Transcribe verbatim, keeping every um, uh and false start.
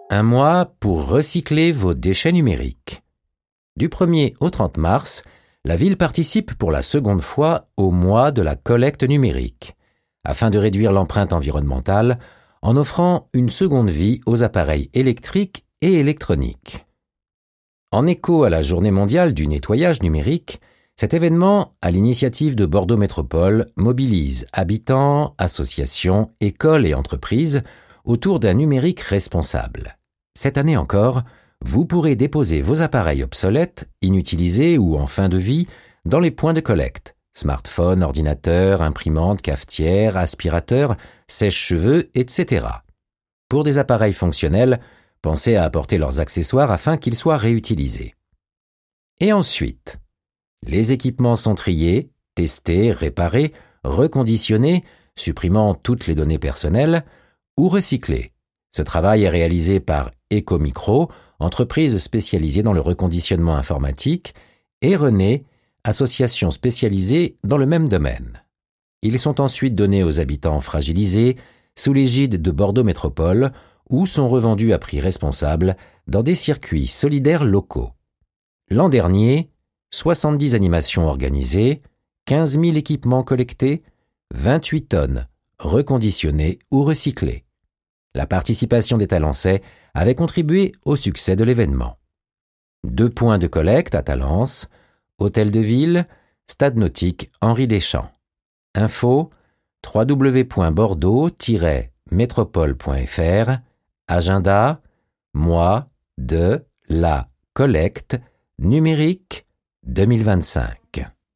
Un mois pour recycler vos déchets numériques. Du premier au trente mars, la ville participe pour la seconde fois au mois de la collecte numérique, afin de réduire l'empreinte environnementale en offrant une seconde vie aux appareils électriques et électroniques. En écho à la Journée mondiale du nettoyage numérique, cet événement, à l'initiative de Bordeaux Métropole, mobilise habitants, associations, écoles et entreprises autour d'un numérique responsable. Cette année encore, vous pourrez déposer vos appareils obsolètes, inutilisés ou en fin de vie dans les points de collecte, smartphones, ordinateurs, imprimantes, cafetières, aspirateurs, sèche-cheveux, et cetera. Pour des appareils fonctionnels, pensez à apporter leurs accessoires afin qu'ils soient réutilisés. Et ensuite, les équipements sont triés, testés, réparés, reconditionnés, supprimant toutes les données personnelles, ou recyclés. Ce travail est réalisé par Ecomicro, entreprise spécialisée dans le reconditionnement informatique, et René, association spécialisée dans le même domaine. Ils sont ensuite donnés aux habitants fragilisés, sous l'égide de Bordeaux Métropole, ou sont revendus à prix responsable dans des circuits solidaires locaux. L'an dernier, soixante-dix animations organisées, quinze mille équipements collectés, vingt-huit tonnes reconditionnées ou recyclées. La participation des Talençais avait contribué au succès de l'événement. Deux points de collecte à Talence, Hôtel de Ville, Stade Nautique Henri Deschamps. Info w w w point bordeaux tiret métropole point f r. Agenda mois de la collecte numérique deux mille vingt-cinq.